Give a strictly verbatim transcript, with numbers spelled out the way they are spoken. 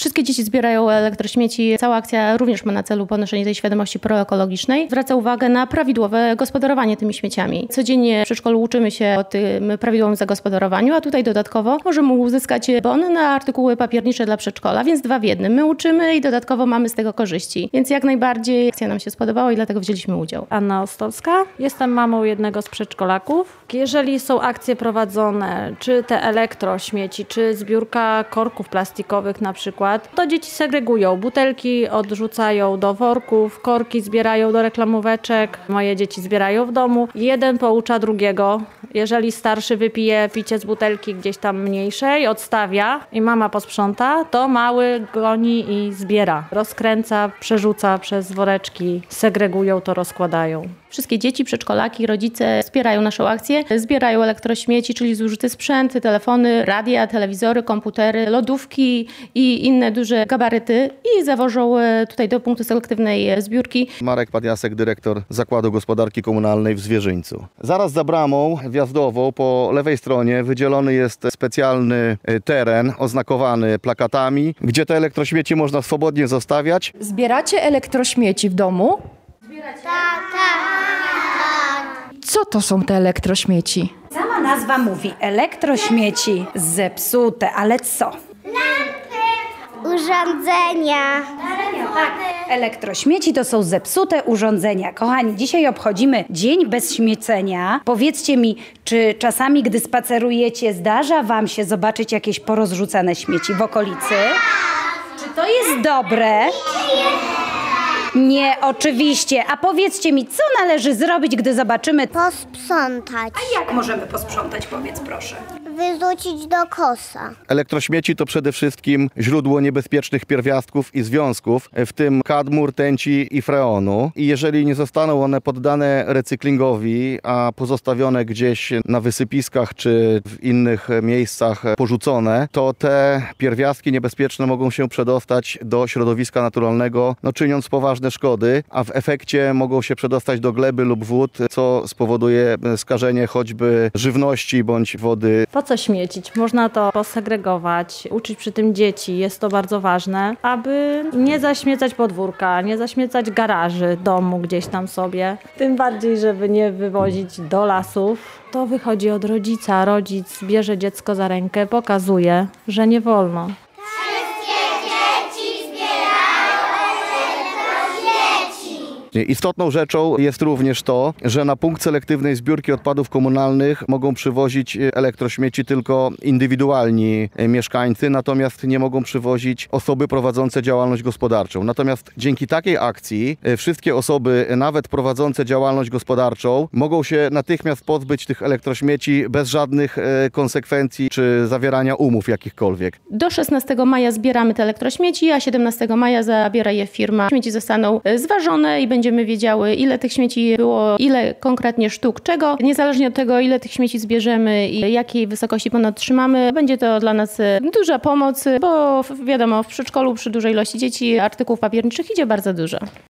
Wszystkie dzieci zbierają elektrośmieci. Cała akcja również ma na celu podnoszenie tej świadomości proekologicznej. Zwraca uwagę na prawidłowe gospodarowanie tymi śmieciami. Codziennie w przedszkolu uczymy się o tym prawidłowym zagospodarowaniu, a tutaj dodatkowo możemy uzyskać bon na artykuły papiernicze dla przedszkola, więc dwa w jednym. My uczymy i dodatkowo mamy z tego korzyści. Więc jak najbardziej akcja nam się spodobała i dlatego wzięliśmy udział. Anna Ostolska. Jestem mamą jednego z przedszkolaków. Jeżeli są akcje prowadzone, czy te elektrośmieci, czy zbiórka korków plastikowych na przykład, to dzieci segregują. Butelki odrzucają do worków, korki zbierają do reklamóweczek. Moje dzieci zbierają w domu. Jeden poucza drugiego. Jeżeli starszy wypije picie z butelki gdzieś tam mniejszej, odstawia i mama posprząta, to mały goni i zbiera. Rozkręca, przerzuca przez woreczki, segregują to, rozkładają. Wszystkie dzieci, przedszkolaki, rodzice wspierają naszą akcję. Zbierają elektrośmieci, czyli zużyty sprzęt, telefony, radia, telewizory, komputery, lodówki i inne duże gabaryty i zawożą tutaj do punktu selektywnej zbiórki. Marek Padiasek, dyrektor Zakładu Gospodarki Komunalnej w Zwierzyńcu. Zaraz za bramą wjazdową po lewej stronie wydzielony jest specjalny teren oznakowany plakatami, gdzie te elektrośmieci można swobodnie zostawiać. Zbieracie elektrośmieci w domu? Tak, tak. Co to są te elektrośmieci? Sama nazwa mówi elektrośmieci zepsute, ale co? Urządzenia. Tak. Elektrośmieci to są zepsute urządzenia. Kochani, dzisiaj obchodzimy Dzień Bez Śmiecenia. Powiedzcie mi, czy czasami, gdy spacerujecie, zdarza wam się zobaczyć jakieś porozrzucane śmieci w okolicy? Czy to jest dobre? Nie, oczywiście. A powiedzcie mi, co należy zrobić, gdy zobaczymy... Posprzątać. A jak możemy posprzątać, powiedz proszę? Wyrzucić do kosza. Elektrośmieci to przede wszystkim źródło niebezpiecznych pierwiastków i związków, w tym kadmu, rtęci i freonu. I jeżeli nie zostaną one poddane recyklingowi, a pozostawione gdzieś na wysypiskach czy w innych miejscach porzucone, to te pierwiastki niebezpieczne mogą się przedostać do środowiska naturalnego, no czyniąc poważne szkody, a w efekcie mogą się przedostać do gleby lub wód, co spowoduje skażenie choćby żywności bądź wody. Po co śmiecić? Można to posegregować, uczyć przy tym dzieci. Jest to bardzo ważne, aby nie zaśmiecać podwórka, nie zaśmiecać garaży, domu gdzieś tam sobie. Tym bardziej, żeby nie wywozić do lasów. To wychodzi od rodzica. Rodzic bierze dziecko za rękę, pokazuje, że nie wolno. Istotną rzeczą jest również to, że na punkt selektywnej zbiórki odpadów komunalnych mogą przywozić elektrośmieci tylko indywidualni mieszkańcy, natomiast nie mogą przywozić osoby prowadzące działalność gospodarczą. Natomiast dzięki takiej akcji wszystkie osoby, nawet prowadzące działalność gospodarczą, mogą się natychmiast pozbyć tych elektrośmieci bez żadnych konsekwencji czy zawierania umów jakichkolwiek. Do szesnastego maja zbieramy te elektrośmieci, a siedemnastego maja zabiera je firma. Śmieci zostaną zważone i będzie Będziemy wiedziały, ile tych śmieci było, ile konkretnie sztuk czego. Niezależnie od tego, ile tych śmieci zbierzemy i jakiej wysokości ponad trzymamy, będzie to dla nas duża pomoc, bo wiadomo, w przedszkolu przy dużej ilości dzieci artykułów papierniczych idzie bardzo dużo.